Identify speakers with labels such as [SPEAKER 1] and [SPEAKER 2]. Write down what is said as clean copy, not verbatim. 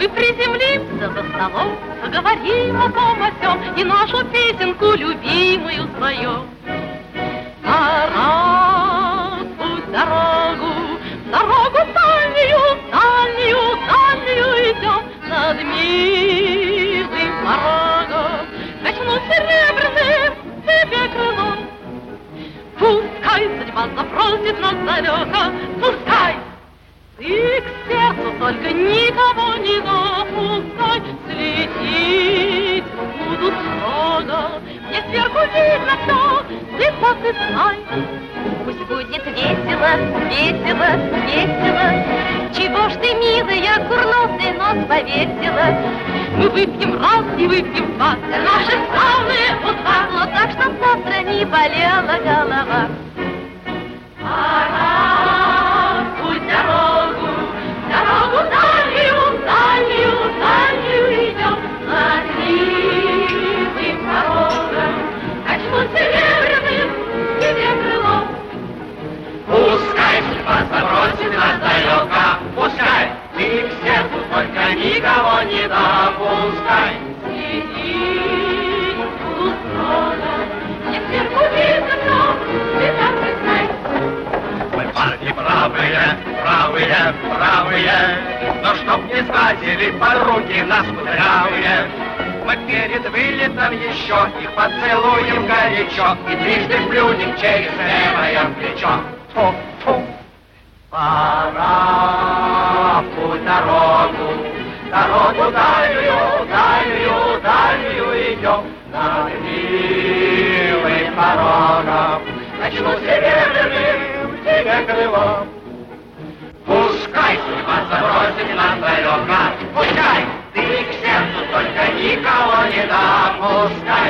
[SPEAKER 1] Мы приземлимся за столом, поговорим о том о сём и нашу песенку любимую споем. Тарас, пусть дорогу, дорогу дальнюю, дальнюю, дальнюю идем над милым порогом. Качнут серебряным тебе крылом. Пускай судьба запросит нас далеко, пускай. Ты к сердцу только никого не допускай, слететь будут много, мне сверху видно все, ты знай. Пусть будет весело, весело, весело, чего ж ты, милая, курносый нос повесила? Мы выпьем раз и выпьем два, наши славные уста, так, чтоб завтра не болела голова. Тарас, пусть дорогу, дорогу дальнюю, дальнюю, дальнюю идем над милым порогом, качнут серебряным тебе крылом. Пускай судьба забросит нас далеко, пускай ты к сердцу только никого не допускай. Следи, будут строго, не сверху видно все, ты так и знай. Мы парни правые, правые, правые, но чтоб не схватили подруги нас кудрявые, мы перед вылетом еще их поцелуем горячо и трижды плюнем через левое плечо. Фу-фу. Пора в путь дорогу, дорогу дальнюю, дальнюю, дальнюю идем над милым порогом, начну серебряным тебе крылом. Пускай судьба забросит нас далеко, пускай ты к сердцу только никого не допускай.